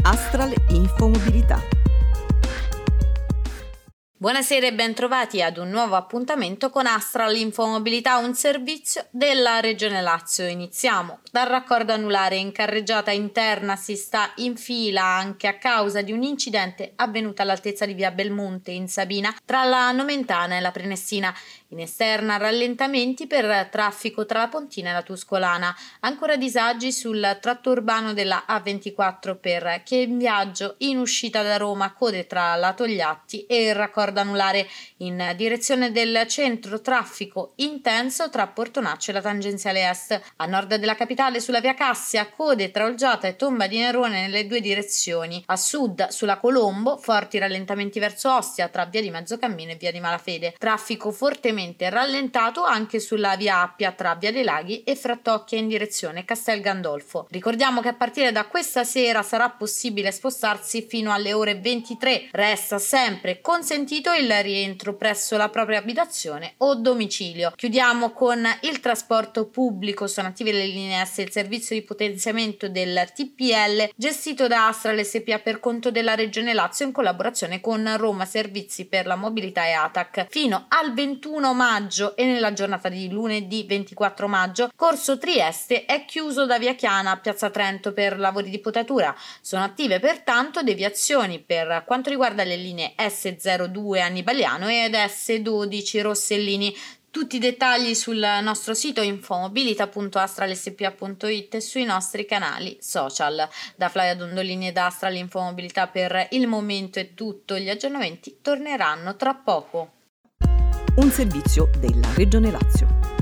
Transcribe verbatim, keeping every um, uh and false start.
Astral Infomobilità. Buonasera e bentrovati ad un nuovo appuntamento con Astral Infomobilità, un servizio della Regione Lazio. Iniziamo dal raccordo anulare. In carreggiata interna si sta in fila anche a causa di un incidente avvenuto all'altezza di via Belmonte in Sabina tra la Nomentana e la Prenestina. In esterna rallentamenti per traffico tra la Pontina e la Tuscolana. Ancora disagi sul tratto urbano della A ventiquattro per chi è in viaggio in uscita da Roma, code tra la Togliatti e il raccordo anulare in direzione del centro, traffico intenso tra Portonaccio e la tangenziale est. A nord della capitale sulla via Cassia, code tra Olgiata e Tomba di Nerone nelle due direzioni. A sud sulla Colombo, forti rallentamenti verso Ostia tra via di Mezzocammino e via di Malafede. Traffico fortemente rallentato anche sulla via Appia tra via dei Laghi e Frattocchia in direzione Castel Gandolfo. Ricordiamo che a partire da questa sera sarà possibile spostarsi fino alle ore ventitré. Resta sempre consentito il rientro presso la propria abitazione o domicilio. Chiudiamo con il trasporto pubblico. Sono attive le linee S, il servizio di potenziamento del T P L gestito da Astral S P A per conto della Regione Lazio in collaborazione con Roma Servizi per la Mobilità e A T A C. Fino al ventuno maggio e nella giornata di lunedì ventiquattro maggio Corso Trieste è chiuso da via Chiana a piazza Trento per lavori di potatura. Sono attive pertanto deviazioni per quanto riguarda le linee S zero due Annibaliano ed S dodici Rossellini. Tutti i dettagli sul nostro sito infomobilità punto astralspa punto it e sui nostri canali social. Da Flavia Dondolini e da Astral Infomobilità per il momento è tutto. Gli aggiornamenti torneranno tra poco. Un servizio della Regione Lazio.